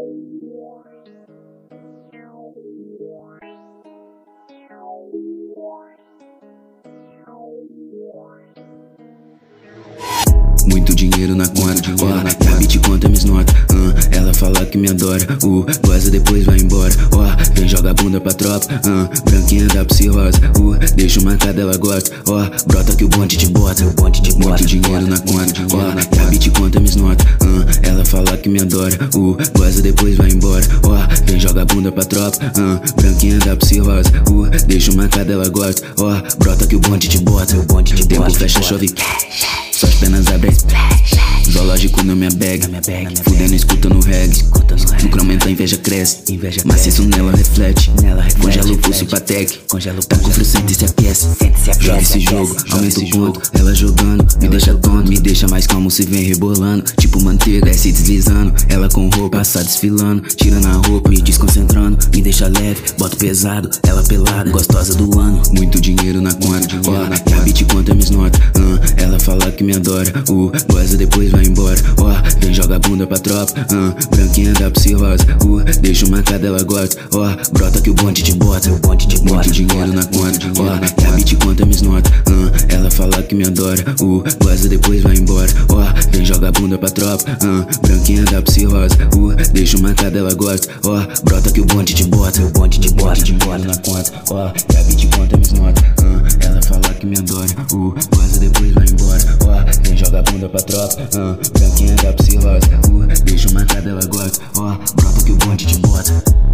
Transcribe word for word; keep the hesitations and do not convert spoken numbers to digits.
Muito dinheiro na conta, ó, oh, a beat conta minhas notas, uh, ela fala que me adora, uh, goza depois vai embora, ó, oh, vem joga a bunda pra tropa, uh, branquinha da psirosa, uh, deixa marcada ela gosta, ó, oh, brota que o bonde te bota, o bonde te bota. Muito dinheiro na conta, ó, oh, a beat conta minhas notas, uh, ela fala que me adora, uh, goza depois vai embora, ó, oh, vem joga a bunda pra tropa, uh, branquinha da psirosa, uh, deixa marcada ela gosta, ó, oh, brota que o bonde te bota, o bonde te bota. Tempo fecha, chove, só as penas abrem. Zoológico na minha bag, fudendo escuta no reggae. Lucro aumenta, a inveja cresce, maciço nela reflete. Congela o pulso pra tech, tá com frio, sente e se aquece. Joga esse jogo, aumenta o ponto. Ela jogando, me deixa tonto, me deixa mais calmo se vem rebolando. Tipo manteiga, desce deslizando. Ela com roupa, passa desfilando, tirando a roupa e desconcentrando. Me deixa leve, bota pesado, ela pelada, gostosa do ano. Muito dinheiro na conta, ó, oh, a beat conta minhas notas, uh, ela fala que me adora, uh, goza depois vai embora, ó, oh, vem joga a bunda pra tropa, uh, branquinha da psirosa, uh, deixa marcada ela gosta, ó, oh, brota que o bonde te bota, o bonde te bota. Muito dinheiro na conta, ó, oh, a beat conta minhas notas, uh, ela fala que me adora, uh, goza depois vai embora, ó, oh, vem joga a bunda pra tropa, uh, branquinha da psirosa, uh, deixa marcada ela gosta, ó, oh, brota que o bonde te bota, o bonde te bota. Muito dinheiro na conta, ó, oh, a beat conta minhas notas, uh, ela fala que me adora, uh, goza depois vai embora, ó, oh, vem joga a bunda pra tropa, uh, branquinha da psirosa, uh, deixa marcada ela gosta, ó, oh, brota que o bonde te bota.